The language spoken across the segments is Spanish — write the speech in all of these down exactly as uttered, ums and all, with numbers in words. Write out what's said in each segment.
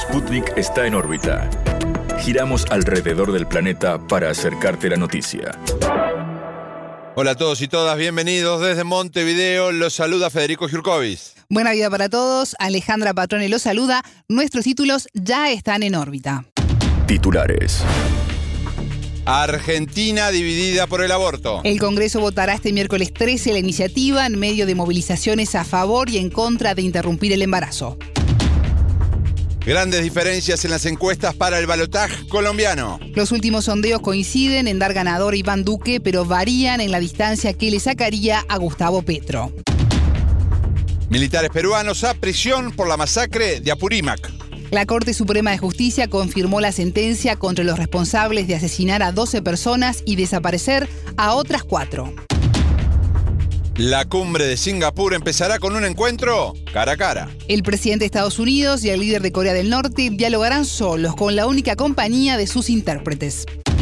Sputnik está en órbita. Giramos alrededor del planeta para acercarte la noticia. Hola a todos y todas, bienvenidos desde Montevideo. Los saluda Federico Jurkovic. Buena vida para todos. Alejandra Patrone los saluda. Nuestros títulos ya están en órbita. Titulares. Argentina dividida por el aborto. El Congreso votará este miércoles trece la iniciativa en medio de movilizaciones a favor y en contra de interrumpir el embarazo. Grandes diferencias en las encuestas para el balotaje colombiano. Los últimos sondeos coinciden en dar ganador a Iván Duque, pero varían en la distancia que le sacaría a Gustavo Petro. Militares peruanos a prisión por la masacre de Apurímac. La Corte Suprema de Justicia confirmó la sentencia contra los responsables de asesinar a doce personas y desaparecer a otras cuatro. La cumbre de Singapur empezará con un encuentro cara a cara. El presidente de Estados Unidos y el líder de Corea del Norte dialogarán solos con la única compañía de sus intérpretes.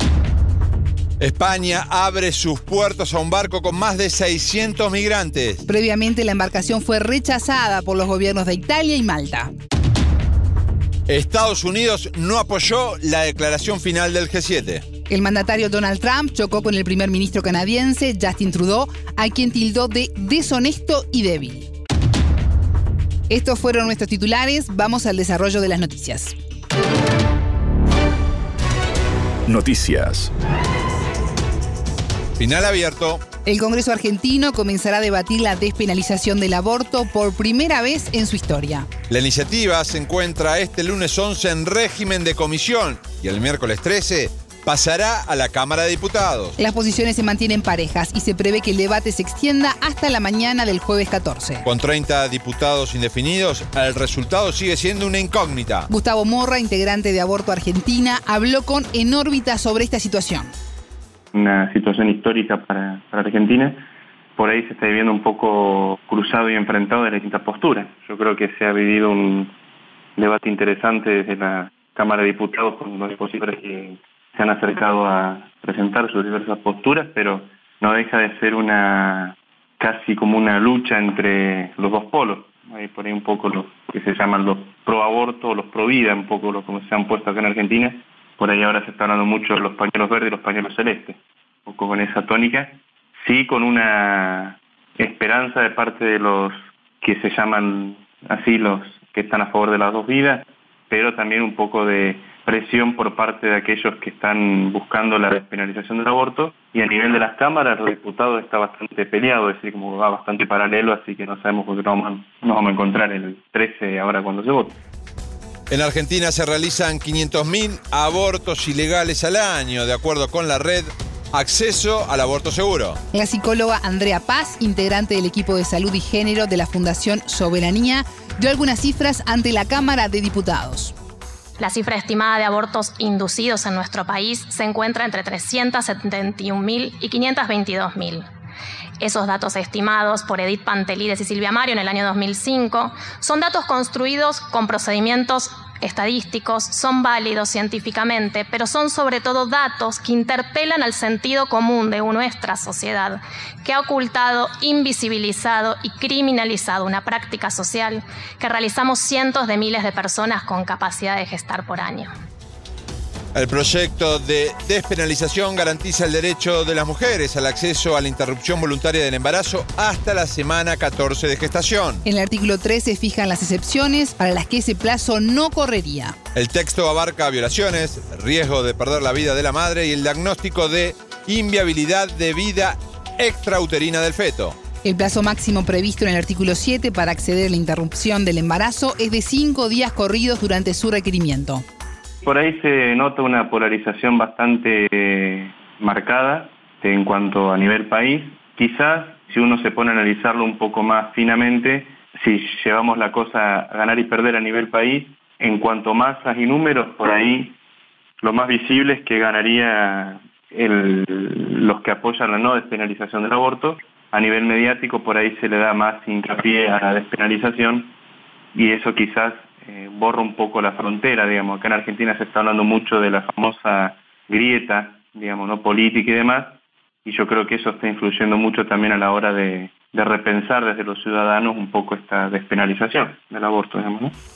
España abre sus puertos a un barco con más de seiscientos migrantes. Previamente la embarcación fue rechazada por los gobiernos de Italia y Malta. Estados Unidos no apoyó la declaración final del G siete. El mandatario Donald Trump chocó con el primer ministro canadiense Justin Trudeau, a quien tildó de deshonesto y débil. Estos fueron nuestros titulares. Vamos al desarrollo de las noticias. Noticias. Final abierto. El Congreso argentino comenzará a debatir la despenalización del aborto por primera vez en su historia. La iniciativa se encuentra este lunes once en régimen de comisión y el miércoles trece pasará a la Cámara de Diputados. Las posiciones se mantienen parejas y se prevé que el debate se extienda hasta la mañana del jueves catorce. Con treinta diputados indefinidos, el resultado sigue siendo una incógnita. Gustavo Morra, integrante de Aborto Argentina, habló con En órbita sobre esta situación. Una situación histórica para, para Argentina. Por ahí se está viviendo un poco cruzado y enfrentado de las distintas posturas. Yo creo que se ha vivido un debate interesante desde la Cámara de Diputados con los opositores que se han acercado a presentar sus diversas posturas, pero no deja de ser una casi como una lucha entre los dos polos. Hay por ahí un poco los que se llaman los pro aborto o los pro vida, un poco los como se han puesto acá en Argentina. Por ahí ahora se está hablando mucho de los pañuelos verdes y los pañuelos celestes, un poco con esa tónica. Sí, con una esperanza de parte de los que se llaman así, los que están a favor de las dos vidas, pero también un poco de presión por parte de aquellos que están buscando la despenalización del aborto. Y a nivel de las cámaras, los diputados está bastante peleado, es decir, como va bastante paralelo, así que no sabemos por qué nos vamos, nos vamos a encontrar el trece ahora cuando se vote. En Argentina se realizan quinientos mil abortos ilegales al año, de acuerdo con la red Acceso al Aborto Seguro. La psicóloga Andrea Paz, integrante del equipo de salud y género de la Fundación Soberanía, dio algunas cifras ante la Cámara de Diputados. La cifra estimada de abortos inducidos en nuestro país se encuentra entre trescientos setenta y un mil y quinientos veintidós mil. Esos datos estimados por Edith Pantelides y Silvia Mario en el año dos mil cinco son datos construidos con procedimientos estadísticos, son válidos científicamente, pero son sobre todo datos que interpelan al sentido común de nuestra sociedad, que ha ocultado, invisibilizado y criminalizado una práctica social que realizamos cientos de miles de personas con capacidad de gestar por año. El proyecto de despenalización garantiza el derecho de las mujeres al acceso a la interrupción voluntaria del embarazo hasta la semana catorce de gestación. En el artículo tres se fijan las excepciones para las que ese plazo no correría. El texto abarca violaciones, riesgo de perder la vida de la madre y el diagnóstico de inviabilidad de vida extrauterina del feto. El plazo máximo previsto en el artículo siete para acceder a la interrupción del embarazo es de cinco días corridos durante su requerimiento. Por ahí se nota una polarización bastante eh, marcada en cuanto a nivel país. Quizás, si uno se pone a analizarlo un poco más finamente, si llevamos la cosa a ganar y perder a nivel país, en cuanto a masas y números, por ahí lo más visible es que ganaría el, los que apoyan la no despenalización del aborto. A nivel mediático, por ahí se le da más hincapié a la despenalización y eso quizás Eh, borra un poco la frontera, digamos. Acá en Argentina se está hablando mucho de la famosa grieta, digamos, no política y demás, y yo creo que eso está influyendo mucho también a la hora de, de repensar desde los ciudadanos un poco esta despenalización del aborto, digamos, ¿no?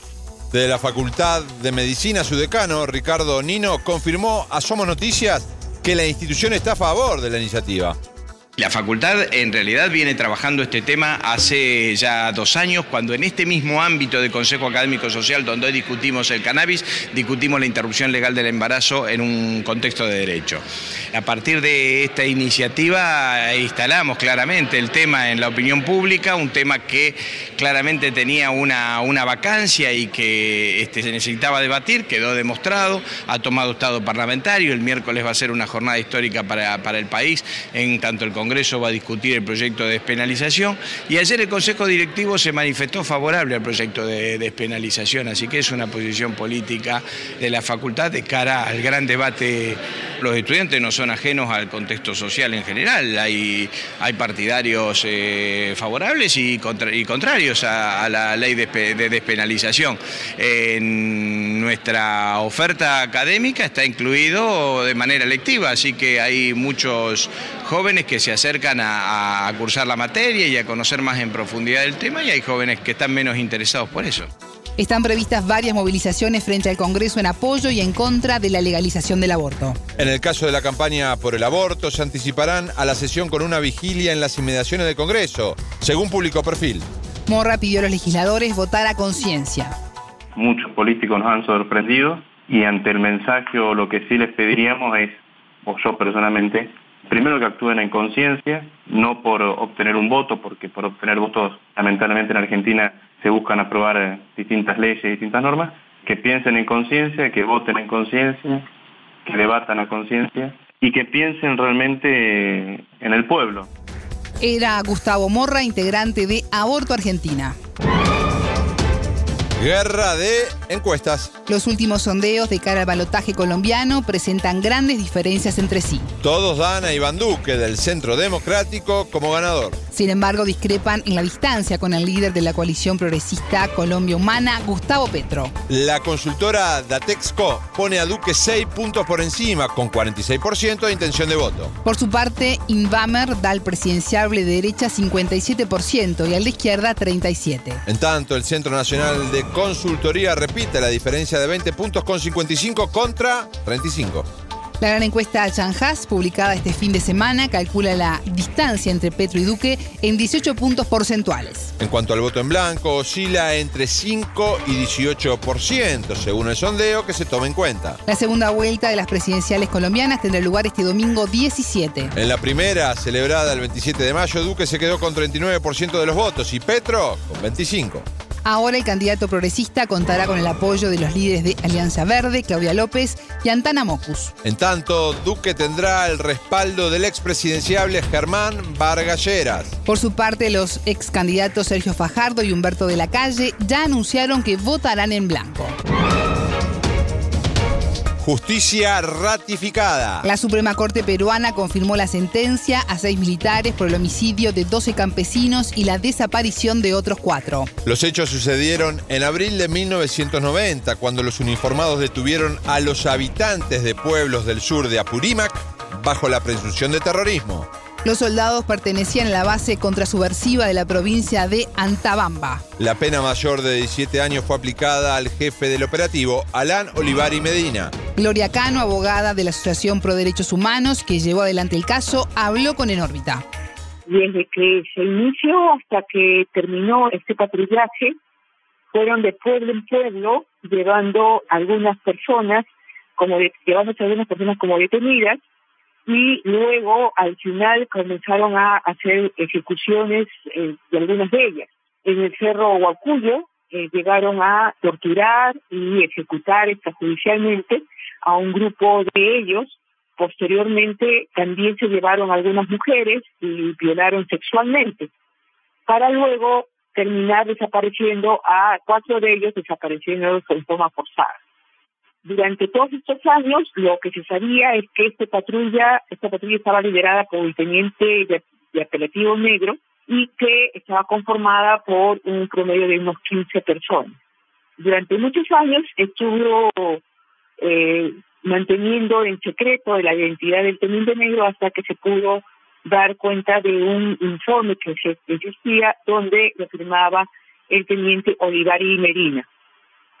De la Facultad de Medicina, su decano, Ricardo Nino, confirmó a Somos Noticias que la institución está a favor de la iniciativa. La facultad en realidad viene trabajando este tema hace ya dos años, cuando en este mismo ámbito de Consejo Académico Social, donde hoy discutimos el cannabis, discutimos la interrupción legal del embarazo en un contexto de derecho. A partir de esta iniciativa instalamos claramente el tema en la opinión pública, un tema que claramente tenía una, una vacancia y que este, se necesitaba debatir, quedó demostrado, ha tomado estado parlamentario, el miércoles va a ser una jornada histórica para, para el país, en tanto el Congreso va a discutir el proyecto de despenalización y ayer el Consejo Directivo se manifestó favorable al proyecto de despenalización, así que es una posición política de la facultad de cara al gran debate. Los estudiantes no son ajenos al contexto social en general, hay, hay partidarios eh, favorables y, contra, y contrarios a, a la ley de, de despenalización. En nuestra oferta académica está incluido de manera electiva, así que hay muchos jóvenes que se acercan a, a cursar la materia y a conocer más en profundidad el tema, y hay jóvenes que están menos interesados por eso. Están previstas varias movilizaciones frente al Congreso en apoyo y en contra de la legalización del aborto. En el caso de la campaña por el aborto, se anticiparán a la sesión con una vigilia en las inmediaciones del Congreso, según publicó Perfil. Morra pidió a los legisladores votar a conciencia. Muchos políticos nos han sorprendido y ante el mensaje o lo que sí les pediríamos es, o yo personalmente, primero que actúen en conciencia, no por obtener un voto, porque por obtener votos lamentablemente en Argentina se buscan aprobar distintas leyes y distintas normas, que piensen en conciencia, que voten en conciencia, que debatan a conciencia y que piensen realmente en el pueblo. Era Gustavo Morra, integrante de Aborto Argentina. Guerra de encuestas. Los últimos sondeos de cara al balotaje colombiano presentan grandes diferencias entre sí. Todos dan a Iván Duque del Centro Democrático como ganador. Sin embargo, discrepan en la distancia con el líder de la coalición progresista Colombia Humana, Gustavo Petro. La consultora Datexco pone a Duque seis puntos por encima, con cuarenta y seis por ciento de intención de voto. Por su parte, Invamer da al presidenciable de derecha cincuenta y siete por ciento y al de izquierda treinta y siete por ciento. En tanto, el Centro Nacional de Consultoría repite la diferencia de veinte puntos con cincuenta y cinco contra treinta y cinco. La gran encuesta Chanjas, publicada este fin de semana, calcula la distancia entre Petro y Duque en dieciocho puntos porcentuales. En cuanto al voto en blanco, oscila entre cinco y dieciocho por ciento, según el sondeo que se toma en cuenta. La segunda vuelta de las presidenciales colombianas tendrá lugar este domingo diecisiete. En la primera, celebrada el veintisiete de mayo, Duque se quedó con treinta y nueve por ciento de los votos y Petro con veinticinco por ciento. Ahora el candidato progresista contará con el apoyo de los líderes de Alianza Verde, Claudia López y Antana Mocus. En tanto, Duque tendrá el respaldo del expresidenciable Germán Vargas Lleras. Por su parte, los ex candidatos Sergio Fajardo y Humberto de la Calle ya anunciaron que votarán en blanco. Justicia ratificada. La Suprema Corte peruana confirmó la sentencia a seis militares por el homicidio de doce campesinos y la desaparición de otros cuatro. Los hechos sucedieron en abril de mil novecientos noventa, cuando los uniformados detuvieron a los habitantes de pueblos del sur de Apurímac bajo la presunción de terrorismo. Los soldados pertenecían a la base contrasubversiva de la provincia de Antabamba. La pena mayor de diecisiete años fue aplicada al jefe del operativo, Alán Olivari Medina. Gloria Cano, abogada de la Asociación Pro Derechos Humanos, que llevó adelante el caso, habló con En órbita. Desde que se inició hasta que terminó este patrullaje, fueron de pueblo en pueblo llevando algunas personas, como de, llevando a algunas personas como detenidas, y luego al final comenzaron a hacer ejecuciones eh, de algunas de ellas. En el Cerro Huacuyo eh, llegaron a torturar y ejecutar extrajudicialmente a un grupo de ellos. Posteriormente también se llevaron a algunas mujeres y violaron sexualmente, para luego terminar desapareciendo a cuatro de ellos, desapareciendo de forma forzada. Durante todos estos años, lo que se sabía es que esta patrulla, esta patrulla estaba liderada por el teniente de, de apelativo negro y que estaba conformada por un promedio de unos quince personas. Durante muchos años estuvo eh, manteniendo en secreto la identidad del teniente negro hasta que se pudo dar cuenta de un informe que existía donde lo firmaba el teniente Olivari Medina.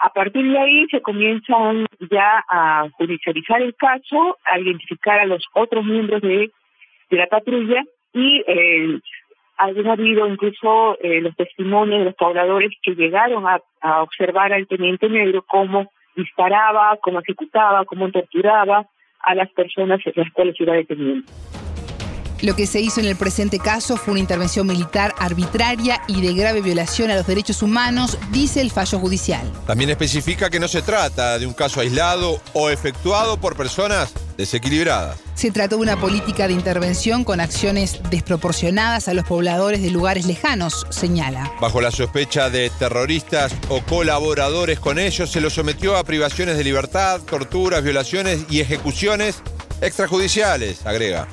A partir de ahí se comienzan ya a judicializar el caso, a identificar a los otros miembros de, de la patrulla y eh, han habido incluso eh, los testimonios de los pobladores que llegaron a, a observar al teniente negro cómo disparaba, cómo ejecutaba, cómo torturaba a las personas en las cuales iba deteniendo. Lo que se hizo en el presente caso fue una intervención militar arbitraria y de grave violación a los derechos humanos, dice el fallo judicial. También especifica que no se trata de un caso aislado o efectuado por personas desequilibradas. Se trató de una política de intervención con acciones desproporcionadas a los pobladores de lugares lejanos, señala. Bajo la sospecha de terroristas o colaboradores con ellos, se los sometió a privaciones de libertad, torturas, violaciones y ejecuciones extrajudiciales, agrega.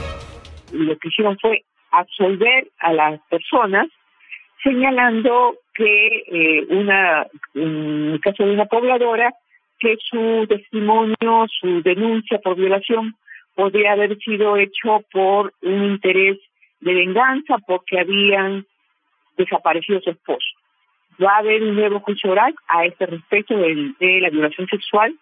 Lo que hicieron fue absolver a las personas, señalando que eh, una, en el caso de una pobladora, que su testimonio, su denuncia por violación podría haber sido hecho por un interés de venganza porque habían desaparecido su esposo. Va a haber un nuevo juicio oral a este respecto de, de la violación sexual.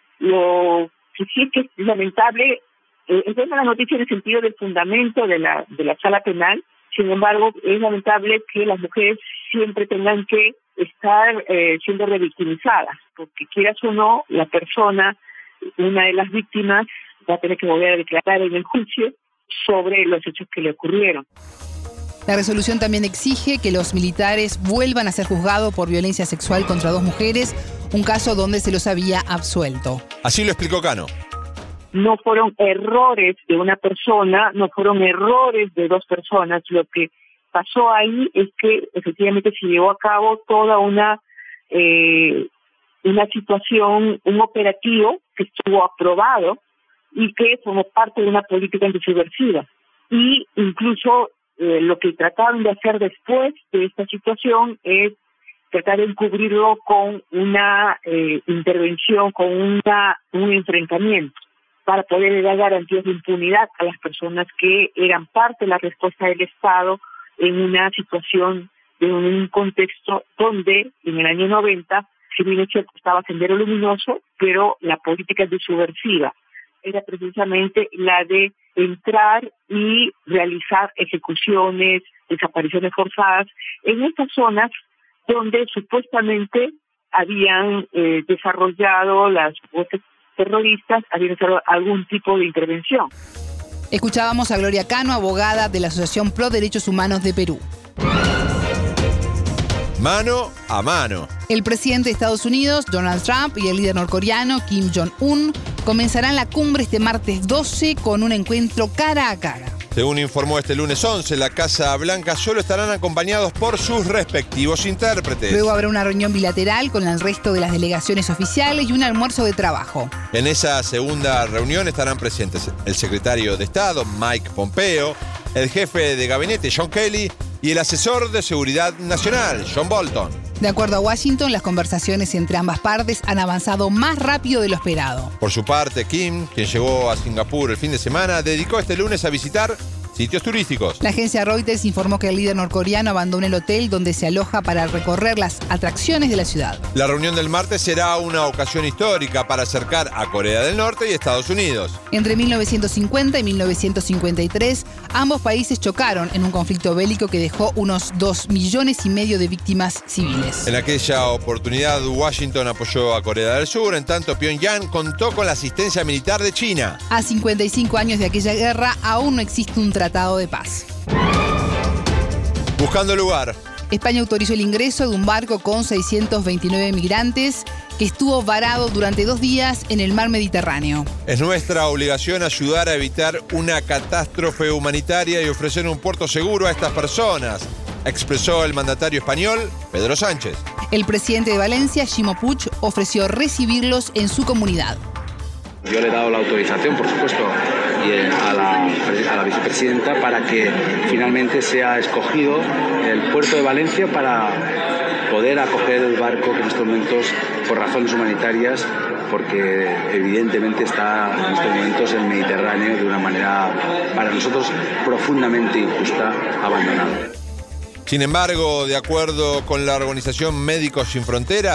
Lo que sí es que es lamentable. Eh, es buena la noticia en el sentido del fundamento de la de la sala penal. Sin embargo, es lamentable que las mujeres siempre tengan que estar eh, siendo revictimizadas, porque quieras o no, la persona, una de las víctimas, va a tener que volver a declarar en el juicio sobre los hechos que le ocurrieron. La resolución también exige que los militares vuelvan a ser juzgados por violencia sexual contra dos mujeres, un caso donde se los había absuelto. Así lo explicó Cano. No fueron errores de una persona, no fueron errores de dos personas. Lo que pasó ahí es que efectivamente se llevó a cabo toda una eh, una situación, un operativo que estuvo aprobado y que formó parte de una política antisubversiva. Y incluso eh, lo que trataron de hacer después de esta situación es tratar de encubrirlo con una eh, intervención, con una un enfrentamiento, para poder dar garantías de impunidad a las personas que eran parte de la respuesta del Estado en una situación, de un contexto donde en el año noventa, si bien es cierto, estaba Sendero Luminoso, pero la política subversiva era precisamente la de entrar y realizar ejecuciones, desapariciones forzadas en estas zonas donde supuestamente habían eh, desarrollado las voces terroristas, habían hecho algún tipo de intervención. Escuchábamos a Gloria Cano, abogada de la Asociación Pro Derechos Humanos de Perú. Mano a mano. El presidente de Estados Unidos, Donald Trump, y el líder norcoreano, Kim Jong-un, comenzarán la cumbre este martes doce con un encuentro cara a cara. Según informó este lunes once, la Casa Blanca solo estarán acompañados por sus respectivos intérpretes. Luego habrá una reunión bilateral con el resto de las delegaciones oficiales y un almuerzo de trabajo. En esa segunda reunión estarán presentes el secretario de Estado, Mike Pompeo, el jefe de gabinete, John Kelly, y el asesor de seguridad nacional, John Bolton. De acuerdo a Washington, las conversaciones entre ambas partes han avanzado más rápido de lo esperado. Por su parte, Kim, quien llegó a Singapur el fin de semana, dedicó este lunes a visitar sitios turísticos. La agencia Reuters informó que el líder norcoreano abandonó el hotel donde se aloja para recorrer las atracciones de la ciudad. La reunión del martes será una ocasión histórica para acercar a Corea del Norte y Estados Unidos. Entre mil novecientos cincuenta y mil novecientos cincuenta y tres, ambos países chocaron en un conflicto bélico que dejó unos dos millones y medio de víctimas civiles. En aquella oportunidad, Washington apoyó a Corea del Sur, en tanto Pyongyang contó con la asistencia militar de China. A cincuenta y cinco años de aquella guerra, aún no existe un tratado de paz. Buscando lugar. España autorizó el ingreso de un barco con seiscientos veintinueve migrantes que estuvo varado durante dos días en el mar Mediterráneo. Es nuestra obligación ayudar a evitar una catástrofe humanitaria y ofrecer un puerto seguro a estas personas, expresó el mandatario español, Pedro Sánchez. El presidente de Valencia, Ximo Puig, ofreció recibirlos en su comunidad. Yo le he dado la autorización, por supuesto, y a la, a la vicepresidenta para que finalmente sea escogido el puerto de Valencia para poder acoger el barco que en estos momentos, por razones humanitarias, porque evidentemente está en estos momentos el Mediterráneo de una manera, para nosotros, profundamente injusta, abandonado. Sin embargo, de acuerdo con la organización Médicos Sin Fronteras,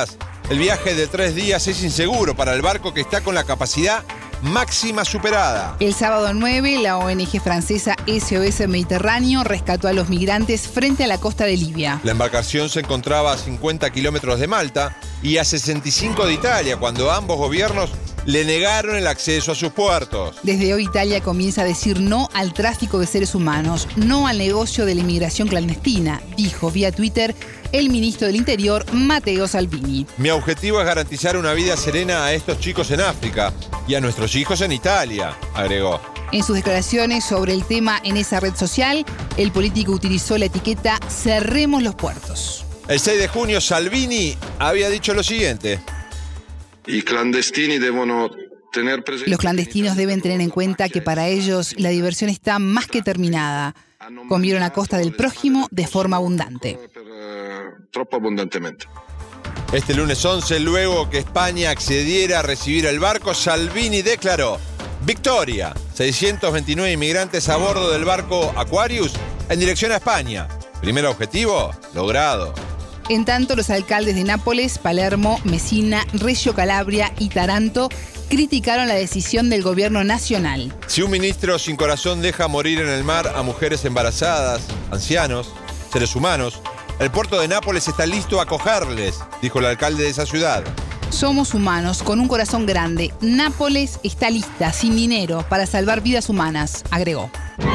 El viaje de tres días es inseguro para el barco que está con la capacidad máxima superada. El sábado nueve, la O N G francesa S O S Mediterráneo rescató a los migrantes frente a la costa de Libia. La embarcación se encontraba a cincuenta kilómetros de Malta y a sesenta y cinco de Italia, cuando ambos gobiernos le negaron el acceso a sus puertos. Desde hoy Italia comienza a decir no al tráfico de seres humanos, no al negocio de la inmigración clandestina, dijo vía Twitter el ministro del Interior, Matteo Salvini. Mi objetivo es garantizar una vida serena a estos chicos en África y a nuestros hijos en Italia, agregó. En sus declaraciones sobre el tema en esa red social, el político utilizó la etiqueta "cerremos los puertos". El seis de junio, Salvini había dicho lo siguiente. I clandestini devono tener presente. Los clandestinos deben tener en cuenta que para ellos la diversión está más que terminada. Comieron a costa del prójimo de forma abundante. Troppo abundantemente. Este lunes once, luego que España accediera a recibir el barco, Salvini declaró: victoria, seiscientos veintinueve inmigrantes a bordo del barco Aquarius en dirección a España. Primer objetivo logrado. En tanto, los alcaldes de Nápoles, Palermo, Messina, Reggio Calabria y Taranto criticaron la decisión del gobierno nacional. Si un ministro sin corazón deja morir en el mar a mujeres embarazadas, ancianos, seres humanos, el puerto de Nápoles está listo a acogerles, dijo el alcalde de esa ciudad. Somos humanos con un corazón grande. Nápoles está lista, sin dinero, para salvar vidas humanas, agregó.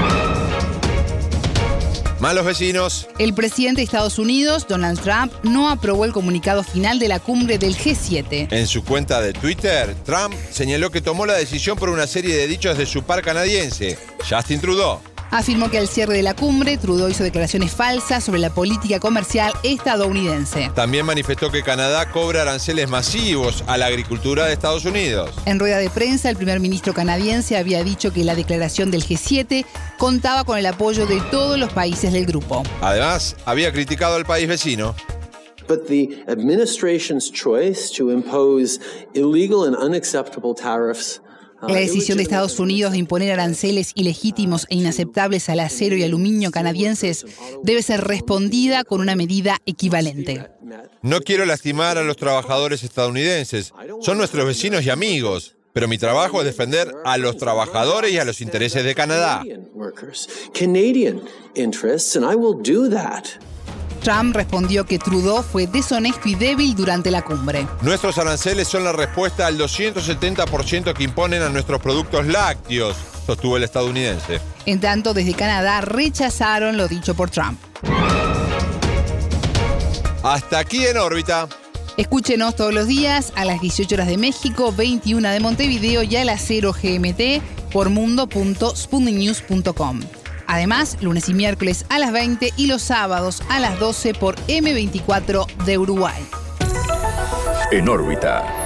Malos vecinos. El presidente de Estados Unidos, Donald Trump, no aprobó el comunicado final de la cumbre del G siete. En su cuenta de Twitter, Trump señaló que tomó la decisión por una serie de dichos de su par canadiense, Justin Trudeau. Afirmó que al cierre de la cumbre, Trudeau hizo declaraciones falsas sobre la política comercial estadounidense. También manifestó que Canadá cobra aranceles masivos a la agricultura de Estados Unidos. En rueda de prensa, el primer ministro canadiense había dicho que la declaración del G siete contaba con el apoyo de todos los países del grupo. Además, había criticado al país vecino. But the administration's choice to impose illegal and unacceptable tariffs. La decisión de Estados Unidos de imponer aranceles ilegítimos e inaceptables al acero y aluminio canadienses debe ser respondida con una medida equivalente. No quiero lastimar a los trabajadores estadounidenses. Son nuestros vecinos y amigos. Pero mi trabajo es defender a los trabajadores y a los intereses de Canadá. Trump respondió que Trudeau fue deshonesto y débil durante la cumbre. Nuestros aranceles son la respuesta al doscientos setenta por ciento que imponen a nuestros productos lácteos, sostuvo el estadounidense. En tanto, desde Canadá rechazaron lo dicho por Trump. Hasta aquí En órbita. Escúchenos todos los días a las dieciocho horas de México, veintiuna de Montevideo y a las cero G M T por mundo punto sputnik news punto com. Además, lunes y miércoles a las veinte y los sábados a las doce por eme veinticuatro de Uruguay. En órbita.